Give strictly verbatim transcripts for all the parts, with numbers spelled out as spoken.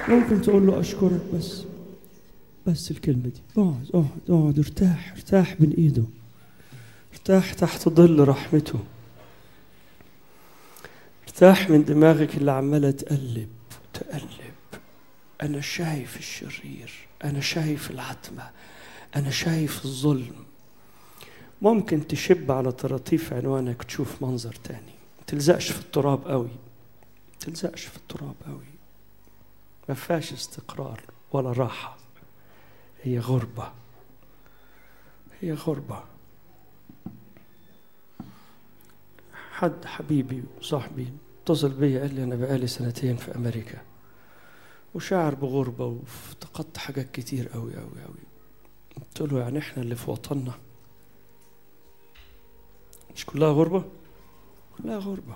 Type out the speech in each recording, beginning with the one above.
ممكن تقول له أشكرك بس بس الكلمة دي. اقعد اقعد اقعد ارتاح ارتاح بين ايده، ارتاح تحت ظل رحمته، ارتاح من دماغك اللي عمالة تقلب تقلب. أنا شايف الشرير، أنا شايف العتمة، أنا شايف الظلم. ممكن تشب على طراطيف عنوانك تشوف منظر تاني. تلزقش في التراب قوي، تلزقش في التراب قوي. ما فيهاش استقرار ولا راحة، هي غربة، هي غربة. حد حبيبي وصاحبي اتصل بي قال لي أنا بقالي سنتين في أمريكا وشاعر بغربة وافتقدت حاجات كتير قوي قوي قوي. قلت له يعني احنا اللي في وطننا مش كلها غربة؟ كلها غربة،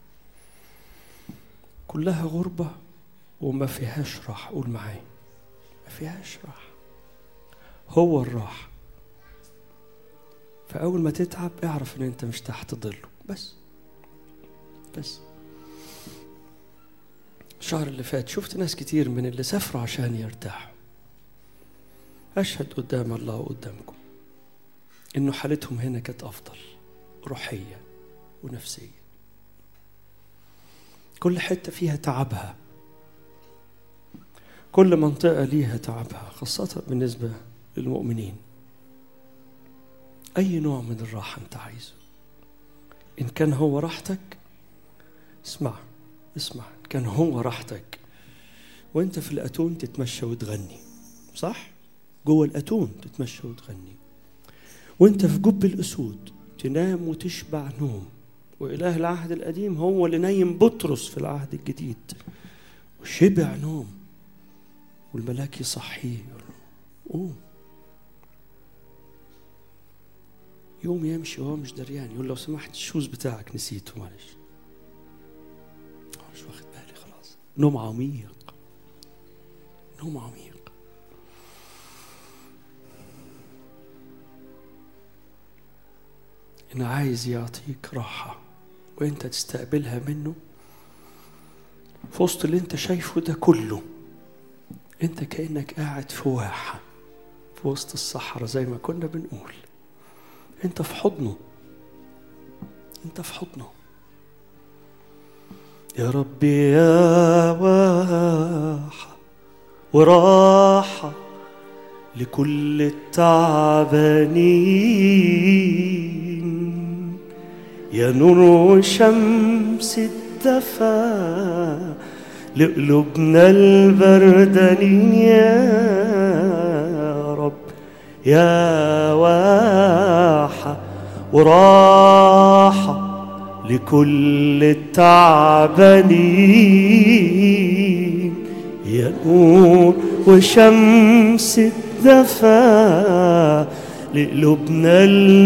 كلها غربة وما فيهاش راحة. قول معايا، ما فيهاش راحة. هو الراحة. فأول ما تتعب اعرف ان انت مش تحت ظله. بس بس الشهر اللي فات شفت ناس كتير من اللي سافروا عشان يرتاحوا. أشهد قدام الله وقدامكم إنه حالتهم هنا كانت أفضل روحيا ونفسيا. كل حتة فيها تعبها، كل منطقة ليها تعبها، خاصة بالنسبة للمؤمنين. أي نوع من الراحة أنت عايزه؟ إن كان هو راحتك اسمع اسمع، إن كان هو راحتك وأنت في الأتون تتمشى وتغني، صح؟ جوه الأتون تتمشى وتغني، وأنت في جب الأسود تنام وتشبع نوم. وإله العهد القديم هو اللي نايم بطرس في العهد الجديد وشبع نوم، والملاك يصحيه يقول له قوم. يوم يمشي وهو مش دريان، يقول لو سمحت الشوز بتاعك نسيته معلش، مش واخد بالي خلاص. نوم عميق، نوم عميق. إنه عايز يعطيك راحة وإنت تستقبلها منه في وسط اللي إنت شايفه ده كله. إنت كأنك قاعد في واحة في وسط الصحراء زي ما كنا بنقول. إنت في حضنه، إنت في حضنه. يا ربي يا واحة وراحة لكل التعبانين، يا نور وشمس الدفا لقلوبنا البردانين. يا رب يا واحة وراحة لكل التعبانين، يا نور وشمس الدفا لقلوبنا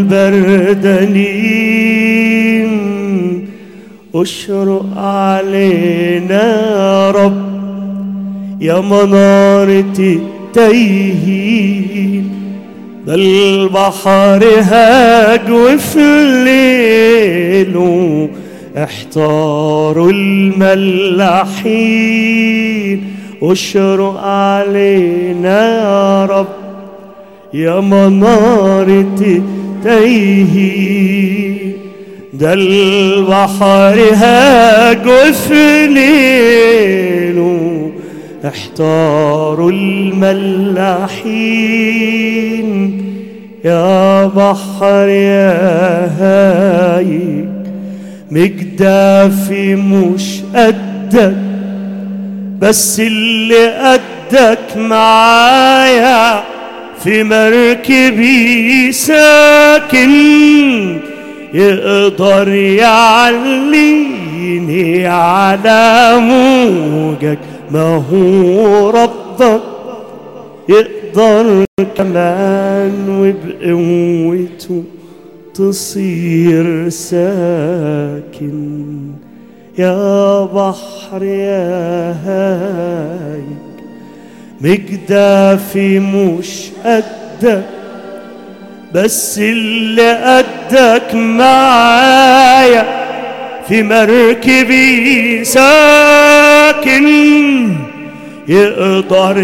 البردانين. اشرق علينا يا رب يا منارة التايهين، ده البحر هاج وفي الليل احتاروا الملاحين. اشرق علينا يا رب يا منارة التايهين، ده البحر هاج وفي ليله احتاروا الملاحين. يا بحر يا هايج مجدافي مش قدك، بس اللي قدك معايا في مركبي ساكن، يقدر يعليني على موجك. ما هو ربك يقدر كمان وبقوته تصير ساكن. يا بحر يا هايج مجدافي مش قدك، بس اللي قدك معايا في مركبي ساكن، يقدر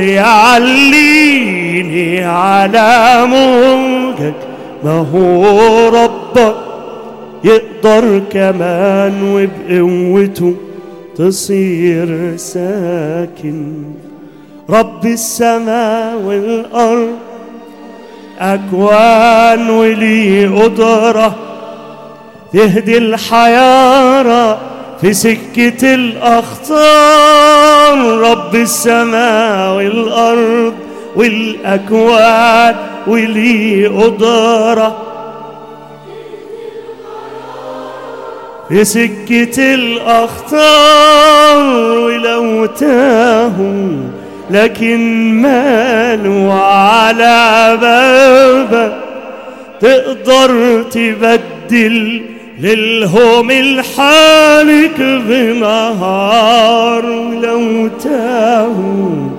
يعليني على موجك، ما هو ربك يقدر كمان وبقوته تصير ساكن. رب السماء والأرض أكوان ولي قدرة تهدي الحيارة في سكة الأخطار. رب السماء والأرض والأكوان ولي قدرة في سكة الأخطار. ولو تاهوا لكن مالوا على بابك، تقدر تبدل للهم الحالك بنهار. ولو تاهوا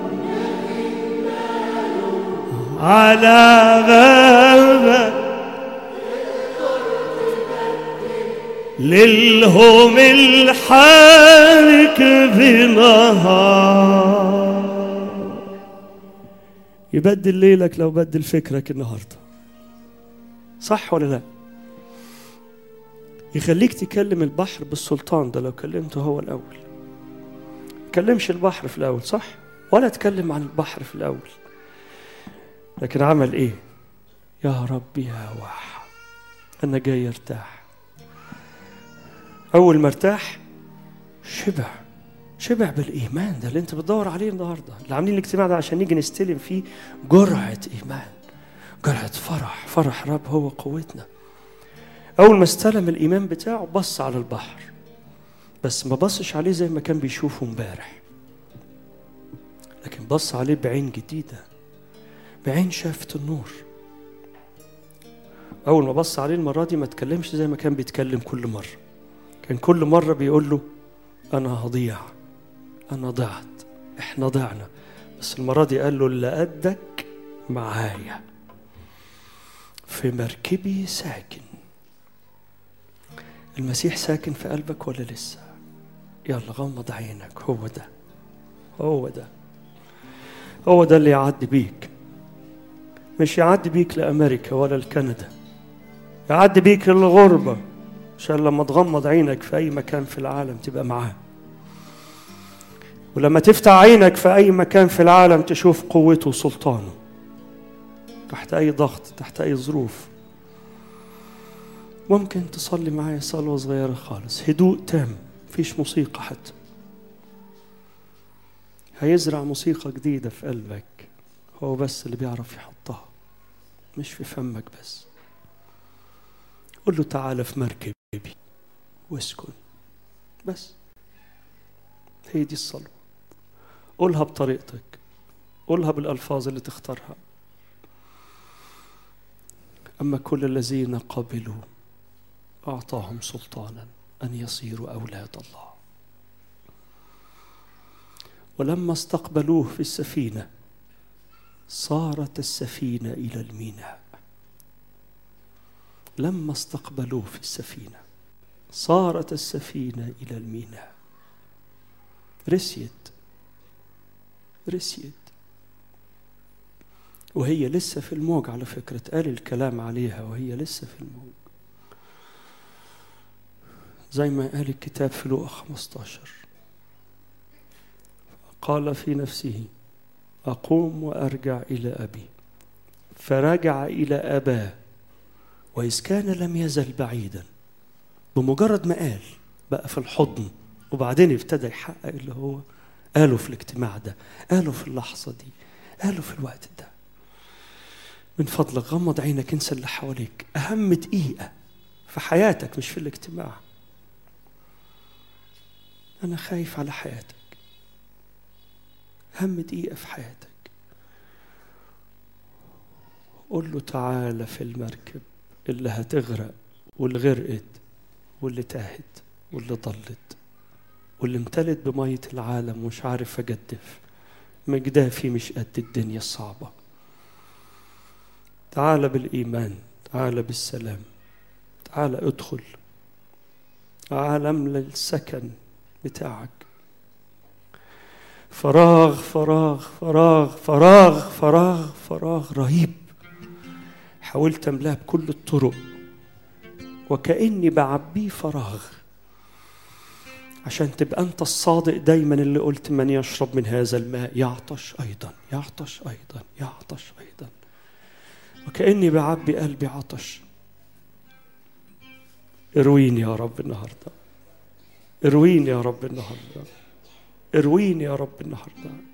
على بابك للهم الحالك بنهار. يبدل ليلك لو بدل فكرك النهارده، صح ولا لا؟ يخليك تكلم البحر بالسلطان ده لو كلمته هو الأول. كلمش البحر في الأول، صح؟ ولا تكلم عن البحر في الأول، لكن عمل إيه؟ يا رب يا واح أنا جاي ارتاح. أول ما ارتاح شبع شبع بالإيمان ده اللي أنت بتدور عليه النهاردة، اللي عاملين الاجتماع ده عشان نيجي نستلم فيه جرعة إيمان، جرعة فرح. فرح رب هو قوتنا. أول ما استلم الإيمان بتاعه بص على البحر، بس ما بصش عليه زي ما كان بيشوفه امبارح، لكن بص عليه بعين جديدة، بعين شافت النور. أول ما بص عليه المرة دي ما تكلمش زي ما كان بيتكلم كل مرة. كان كل مرة بيقول له أنا هضيع، أنا ضعت، إحنا ضعنا. بس المرة دي قال له اللي قدك معايا في مركبي ساكن. المسيح ساكن في قلبك ولا لسه؟ يلا غمض عينك. هو ده هو ده هو ده اللي يعدي بيك. مش يعدي بيك لأمريكا ولا لكندا، يعدي بيك للغربة، عشان لما تغمض عينك في أي مكان في العالم تبقى معاه. ولما تفتح عينك في أي مكان في العالم تشوف قوته وسلطانه تحت أي ضغط، تحت أي ظروف. ممكن تصلي معايا صلوة صغيرة خالص، هدوء تام، مفيش موسيقى حتى. هيزرع موسيقى جديدة في قلبك، هو بس اللي بيعرف يحطها، مش في فمك بس. قل له تعالى في مركبي واسكن، بس. هي دي الصلوة. قولها بطريقتك، قولها بالألفاظ اللي تختارها. أما كل الذين قبلوا أعطاهم سلطانا أن يصيروا أولاد الله، ولما استقبلوه في السفينة صارت السفينة إلى الميناء. لما استقبلوه في السفينة صارت السفينة إلى الميناء. رسيت رسيت وهي لسه في الموج. على فكرة قال الكلام عليها وهي لسه في الموج، زي ما قال الكتاب في لوقا خمسة عشر. قال في نفسه أقوم وأرجع إلى أبي، فرجع إلى أباه وإذ كان لم يزل بعيدا. بمجرد ما قال بقى في الحضن، وبعدين ابتدى يحقق اللي هو قاله في الاجتماع ده، قاله في اللحظة دي، قاله في الوقت ده. من فضلك غمض عينك، انسى اللي حواليك. أهم دقيقة في حياتك مش في الاجتماع. أنا خايف على حياتك. أهم دقيقة في حياتك قل له تعالى في المركب اللي هتغرق واللي غرقت واللي تاهت واللي ضلت واللي امتلت بمية العالم ومش عارف أجدف، مجدافي مش قد الدنيا الصعبة. تعالى بالإيمان، تعالى بالسلام، تعالى ادخل، تعالى املى السكن بتاعك. فراغ فراغ فراغ فراغ فراغ فراغ رهيب. حاولت املاه بكل الطرق وكأني بعبيه فراغ، عشان تبقى أنت الصادق دايما اللي قلت من يشرب من هذا الماء يعطش أيضا، يعطش أيضا، يعطش أيضا. وكأني بعبي قلبي عطش. ارويني يا رب النهاردة، ارويني يا رب النهاردة، ارويني يا رب النهاردة.